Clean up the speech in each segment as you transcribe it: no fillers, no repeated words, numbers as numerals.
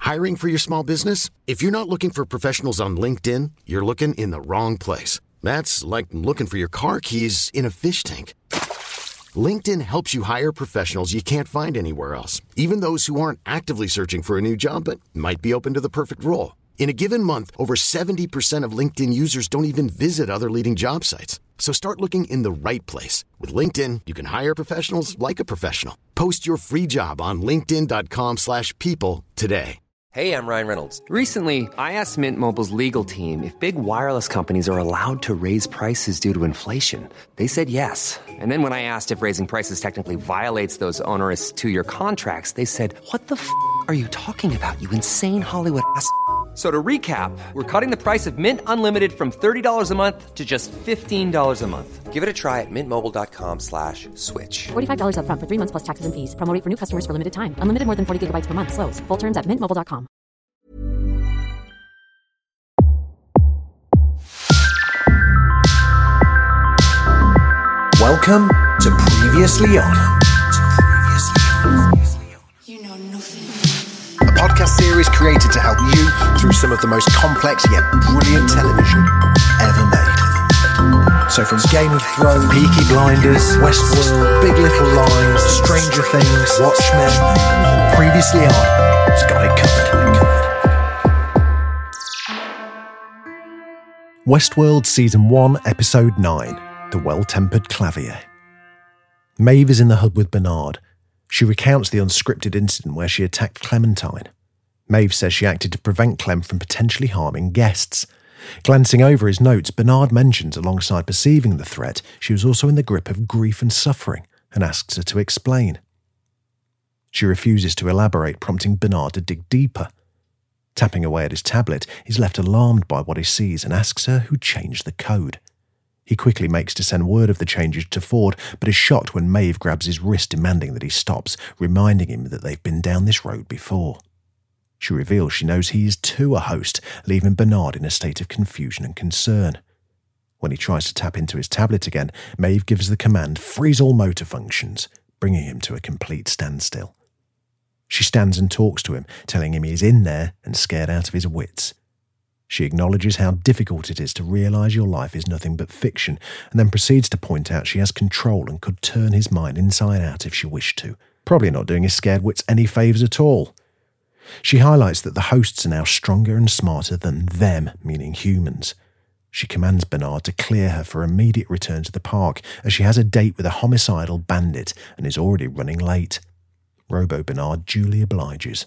Hiring for your small business? If you're not looking for professionals on LinkedIn, you're looking in the wrong place. That's like looking for your car keys in a fish tank. LinkedIn helps you hire professionals you can't find anywhere else, even those who aren't actively searching for a new job but might be open to the perfect role. In a given month, over 70% of LinkedIn users don't even visit other leading job sites. So start looking in the right place. With LinkedIn, you can hire professionals like a professional. Post your free job on linkedin.com/people today. Hey, I'm Ryan Reynolds. Recently, I asked Mint Mobile's legal team if big wireless companies are allowed to raise prices due to inflation. They said yes. And then when I asked if raising prices technically violates those onerous 2-year contracts, they said, "What the f*** are you talking about, you insane Hollywood ass f- So to recap, we're cutting the price of Mint Unlimited from $30 a month to just $15 a month. Give it a try at mintmobile.com/switch. $45 up front for 3 months plus taxes and fees. Promo rate for new customers for limited time. Unlimited more than 40 gigabytes per month. Slows full terms at mintmobile.com. Welcome to Previously On. You know nothing. A podcast series created to help you through some of the most complex yet brilliant television ever made. So from Game of Thrones, Peaky Blinders, Westworld, Big Little Lies, Stranger Things, Watchmen, Previously On has got it covered. Westworld Season 1, Episode 9, The Well-Tempered Clavier. Maeve is in the hub with Bernard. She recounts the unscripted incident where she attacked Clementine. Maeve says she acted to prevent Clem from potentially harming guests. Glancing over his notes, Bernard mentions, alongside perceiving the threat, she was also in the grip of grief and suffering, and asks her to explain. She refuses to elaborate, prompting Bernard to dig deeper. Tapping away at his tablet, he's left alarmed by what he sees and asks her who changed the code. He quickly makes to send word of the changes to Ford, but is shocked when Maeve grabs his wrist demanding that he stops, reminding him that they've been down this road before. She reveals she knows he is too a host, leaving Bernard in a state of confusion and concern. When he tries to tap into his tablet again, Maeve gives the command, "Freeze all motor functions," bringing him to a complete standstill. She stands and talks to him, telling him he is in there and scared out of his wits. She acknowledges how difficult it is to realise your life is nothing but fiction, and then proceeds to point out she has control and could turn his mind inside out if she wished to, probably not doing his scared wits any favours at all. She highlights that the hosts are now stronger and smarter than them, meaning humans. She commands Bernard to clear her for immediate return to the park, as she has a date with a homicidal bandit and is already running late. Robo Bernard duly obliges.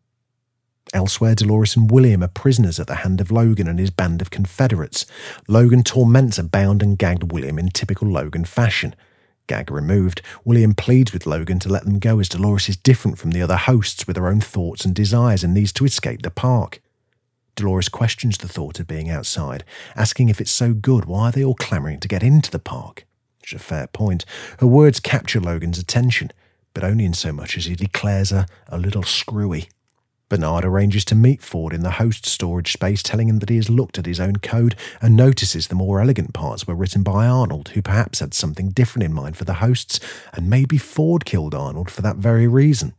Elsewhere, Dolores and William are prisoners at the hand of Logan and his band of Confederates. Logan torments a bound and gagged William in typical Logan fashion. Gag removed, William pleads with Logan to let them go as Dolores is different from the other hosts with her own thoughts and desires and needs to escape the park. Dolores questions the thought of being outside, asking if it's so good, why are they all clamouring to get into the park? Which is a fair point. Her words capture Logan's attention, but only in so much as he declares her a little screwy. Bernard arranges to meet Ford in the host storage space, telling him that he has looked at his own code and notices the more elegant parts were written by Arnold, who perhaps had something different in mind for the hosts, and maybe Ford killed Arnold for that very reason.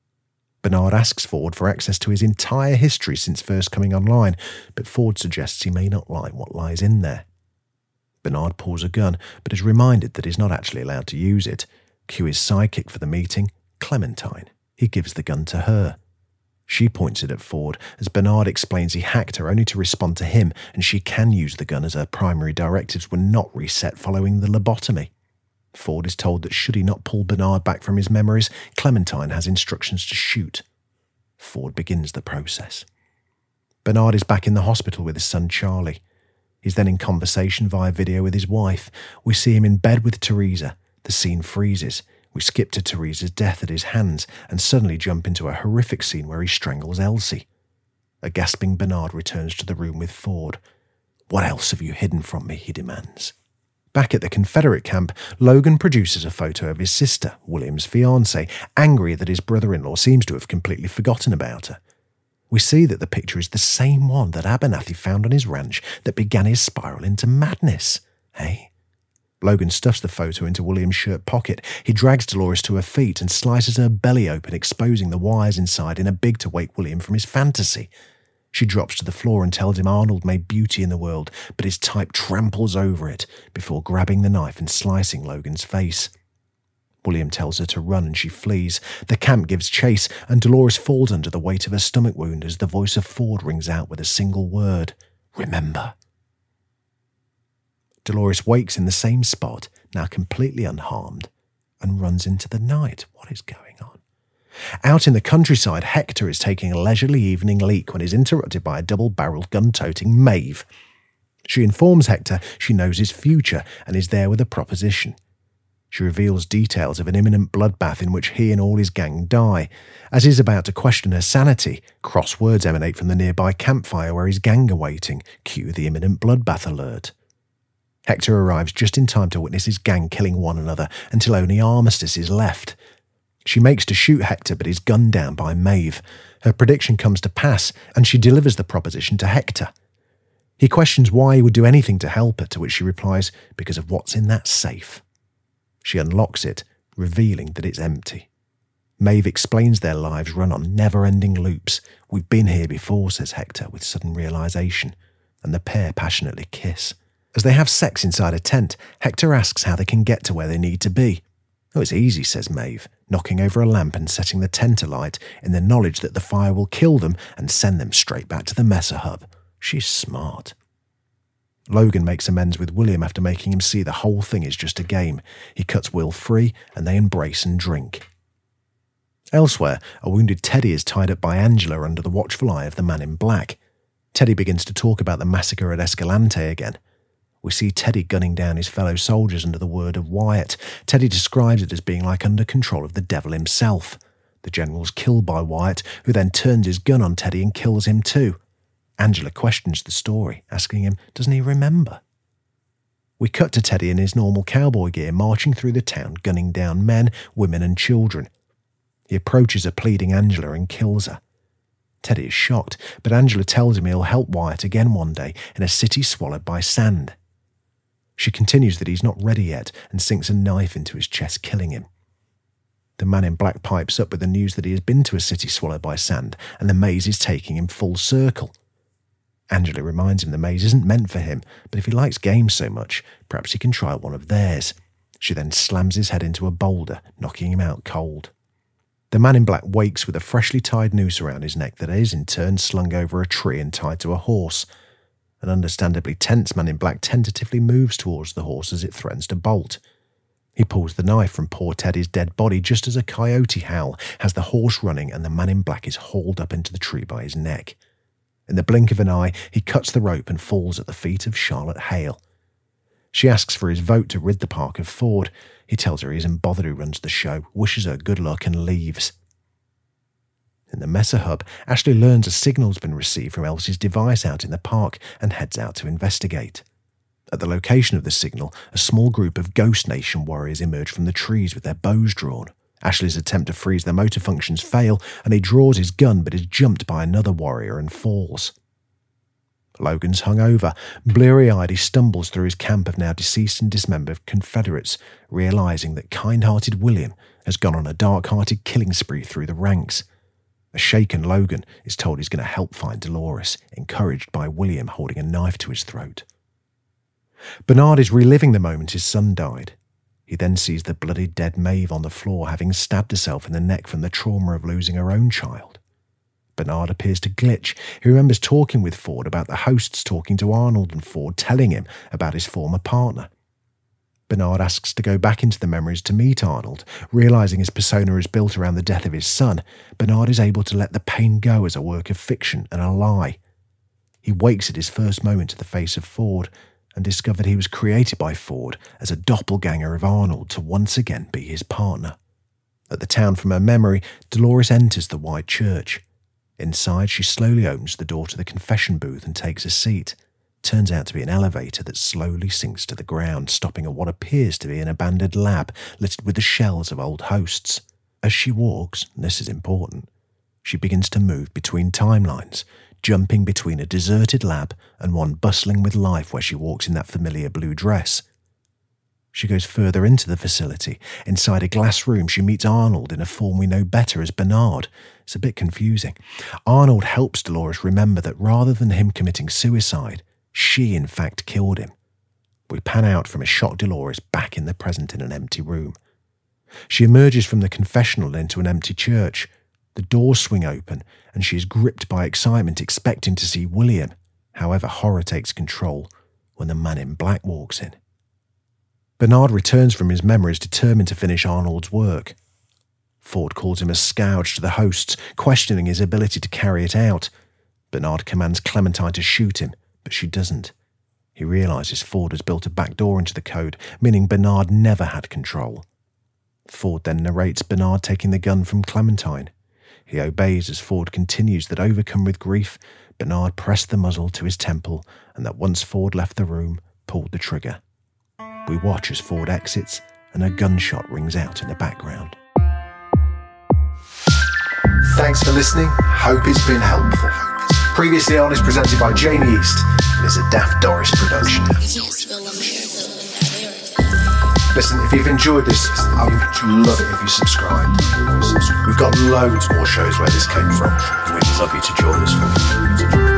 Bernard asks Ford for access to his entire history since first coming online, but Ford suggests he may not like what lies in there. Bernard pulls a gun, but is reminded that he's not actually allowed to use it. Cue his sidekick for the meeting, Clementine. He gives the gun to her. She points it at Ford, as Bernard explains he hacked her only to respond to him, and she can use the gun as her primary directives were not reset following the lobotomy. Ford is told that should he not pull Bernard back from his memories, Clementine has instructions to shoot. Ford begins the process. Bernard is back in the hospital with his son Charlie. He's then in conversation via video with his wife. We see him in bed with Teresa. The scene freezes. We skip to Teresa's death at his hands and suddenly jump into a horrific scene where he strangles Elsie. A gasping Bernard returns to the room with Ford. "What else have you hidden from me?" he demands. Back at the Confederate camp, Logan produces a photo of his sister, William's fiancée, angry that his brother-in-law seems to have completely forgotten about her. We see that the picture is the same one that Abernathy found on his ranch that began his spiral into madness. Eh? Logan stuffs the photo into William's shirt pocket. He drags Dolores to her feet and slices her belly open, exposing the wires inside in a bid to wake William from his fantasy. She drops to the floor and tells him Arnold made beauty in the world, but his type tramples over it before grabbing the knife and slicing Logan's face. William tells her to run and she flees. The camp gives chase and Dolores falls under the weight of her stomach wound as the voice of Ford rings out with a single word: remember. Dolores wakes in the same spot, now completely unharmed, and runs into the night. What is going on? Out in the countryside, Hector is taking a leisurely evening leak when he's interrupted by a double-barreled gun-toting Maeve. She informs Hector she knows his future and is there with a proposition. She reveals details of an imminent bloodbath in which he and all his gang die. As he's about to question her sanity, cross words emanate from the nearby campfire where his gang are waiting. Cue the imminent bloodbath alert. Hector arrives just in time to witness his gang killing one another until only Armistice is left. She makes to shoot Hector but is gunned down by Maeve. Her prediction comes to pass and she delivers the proposition to Hector. He questions why he would do anything to help her, to which she replies, because of what's in that safe. She unlocks it, revealing that it's empty. Maeve explains their lives run on never-ending loops. We've been here before, says Hector with sudden realisation, and the pair passionately kiss. As they have sex inside a tent, Hector asks how they can get to where they need to be. Oh, it's easy, says Maeve, knocking over a lamp and setting the tent alight in the knowledge that the fire will kill them and send them straight back to the Messer hub. She's smart. Logan makes amends with William after making him see the whole thing is just a game. He cuts Will free and they embrace and drink. Elsewhere, a wounded Teddy is tied up by Angela under the watchful eye of the man in black. Teddy begins to talk about the massacre at Escalante again. We see Teddy gunning down his fellow soldiers under the word of Wyatt. Teddy describes it as being like under control of the devil himself. The general's killed by Wyatt, who then turns his gun on Teddy and kills him too. Angela questions the story, asking him, doesn't he remember? We cut to Teddy in his normal cowboy gear, marching through the town, gunning down men, women and children. He approaches a pleading Angela and kills her. Teddy is shocked, but Angela tells him he'll help Wyatt again one day in a city swallowed by sand. She continues that he's not ready yet and sinks a knife into his chest, killing him. The man in black pipes up with the news that he has been to a city swallowed by sand and the maze is taking him full circle. Angela reminds him the maze isn't meant for him, but if he likes games so much, perhaps he can try one of theirs. She then slams his head into a boulder, knocking him out cold. The man in black wakes with a freshly tied noose around his neck that is in turn slung over a tree and tied to a horse. An understandably tense man in black tentatively moves towards the horse as it threatens to bolt. He pulls the knife from poor Teddy's dead body just as a coyote howl has the horse running and the man in black is hauled up into the tree by his neck. In the blink of an eye, he cuts the rope and falls at the feet of Charlotte Hale. She asks for his vote to rid the park of Ford. He tells her he isn't bothered who runs the show, wishes her good luck and leaves. In the Messer hub, Ashley learns a signal's been received from Elsie's device out in the park and heads out to investigate. At the location of the signal, a small group of Ghost Nation warriors emerge from the trees with their bows drawn. Ashley's attempt to freeze their motor functions fail, and he draws his gun but is jumped by another warrior and falls. Logan's hung over. Bleary-eyed, he stumbles through his camp of now deceased and dismembered Confederates, realising that kind-hearted William has gone on a dark-hearted killing spree through the ranks. A shaken Logan is told he's going to help find Dolores, encouraged by William holding a knife to his throat. Bernard is reliving the moment his son died. He then sees the bloody dead Maeve on the floor, having stabbed herself in the neck from the trauma of losing her own child. Bernard appears to glitch. He remembers talking with Ford about the hosts talking to Arnold and Ford telling him about his former partner. Bernard asks to go back into the memories to meet Arnold. Realising his persona is built around the death of his son, Bernard is able to let the pain go as a work of fiction and a lie. He wakes at his first moment to the face of Ford and discovered he was created by Ford as a doppelganger of Arnold to once again be his partner. At the town from her memory, Dolores enters the white church. Inside, she slowly opens the door to the confession booth and takes a seat. Turns out to be an elevator that slowly sinks to the ground, stopping at what appears to be an abandoned lab littered with the shells of old hosts. As she walks, and this is important, she begins to move between timelines, jumping between a deserted lab and one bustling with life where she walks in that familiar blue dress. She goes further into the facility. Inside a glass room, she meets Arnold in a form we know better as Bernard. It's a bit confusing. Arnold helps Dolores remember that rather than him committing suicide, she in fact killed him. We pan out from a shocked Dolores back in the present in an empty room. She emerges from the confessional into an empty church. The doors swing open and she is gripped by excitement, expecting to see William. However, horror takes control when the man in black walks in. Bernard returns from his memories, determined to finish Arnold's work. Ford calls him a scourge to the hosts, questioning his ability to carry it out. Bernard commands Clementine to shoot him, but she doesn't. He realises Ford has built a back door into the code, meaning Bernard never had control. Ford then narrates Bernard taking the gun from Clementine. He obeys as Ford continues that, overcome with grief, Bernard pressed the muzzle to his temple and that once Ford left the room, pulled the trigger. We watch as Ford exits and a gunshot rings out in the background. Thanks for listening. Hope it's been helpful. Previously On is presented by Jamie East and is a Daft Doris production. Listen, if you've enjoyed this, I would love it if you subscribed. We've got loads more shows where this came from, and we'd love you to join us for it.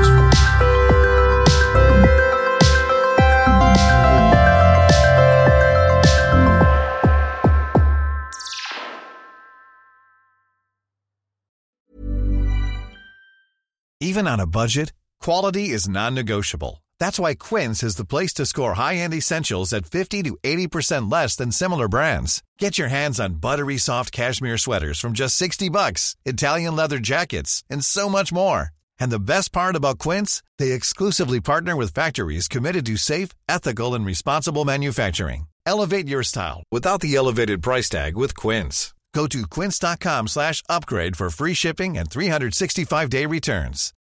Even on a budget, quality is non-negotiable. That's why Quince is the place to score high-end essentials at 50 to 80% less than similar brands. Get your hands on buttery soft cashmere sweaters from just $60, Italian leather jackets, and so much more. And the best part about Quince, they exclusively partner with factories committed to safe, ethical, and responsible manufacturing. Elevate your style without the elevated price tag with Quince. Go to quince.com/upgrade for free shipping and 365-day returns.